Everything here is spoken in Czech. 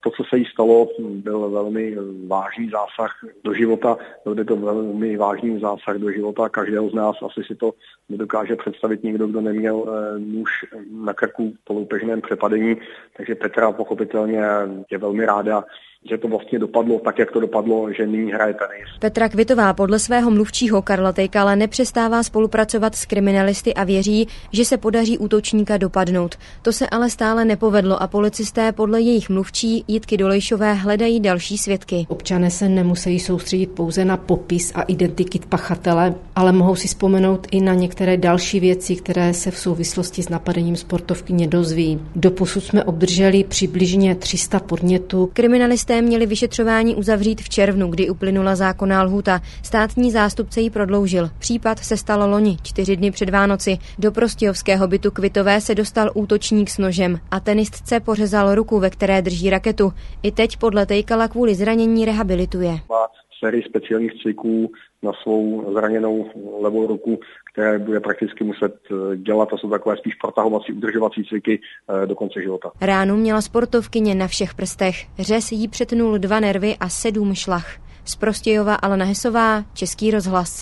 To, co se jí stalo, byl velmi vážný zásah do života. Byl to velmi vážný zásah do života každého z nás. Asi si to nedokáže představit nikdo, kdo neměl nůž na krku po loupežném přepadení. Takže Petra pochopitelně je velmi ráda, že to vlastně dopadlo tak, jak to dopadlo, že nyní hraje tenis. Petra Kvitová podle svého mluvčího Karla Tejkala nepřestává spolupracovat s kriminalisty a věří, že se podaří útočníka dopadnout. To se ale stále nepovedlo a policisté podle jejich mluvčí Jitky Dolejšové hledají další svědky. Občané se nemusí soustředit pouze na popis a identikit pachatele, ale mohou si vzpomenout i na některé další věci, které se v souvislosti s napadením sportovkyně dozví. Doposud jsme obdrželi přibližně 300 podnětů. Kriminalisté měli vyšetřování uzavřít v červnu, kdy uplynula zákonná lhůta. Státní zástupce ji prodloužil. Případ se stal loni, 4 dny před Vánoci. Do prostějovského bytu Kvitové se dostal útočník s nožem a tenistce pořezal ruku, ve které drží raketu. I teď podle Tejkala kvůli zranění rehabilituje. Má sérii speciálních cviků na svou zraněnou levou ruku, které bude prakticky muset dělat. To jsou takové spíš protahovací, udržovací cviky do konce života. Ránu měla sportovkyně na všech prstech. Řez jí přetnul 2 nervy a 7 šlach. Z Prostějova Alena Hesová, Český rozhlas.